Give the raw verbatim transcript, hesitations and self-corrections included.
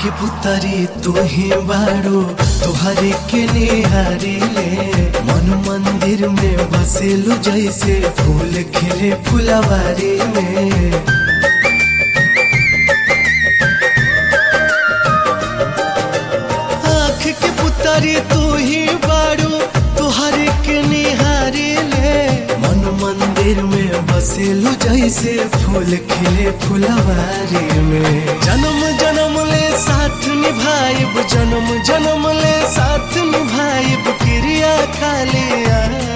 के पुतरी तू ही बाड़ो तुहरे के निहारी ले मन मंदिर में बसेलु जैसे फूल खिले फुलवारी में। आँख के पुतरी तू ही बाड़ो तुहरे के निहारी ले मन मंदिर में बसेलु जैसे फूल खिले फुलवारी में। जन्म जन्म ले साथ निभाइब जन्म जन्म ले साथ निभाइब क्रिया खालिया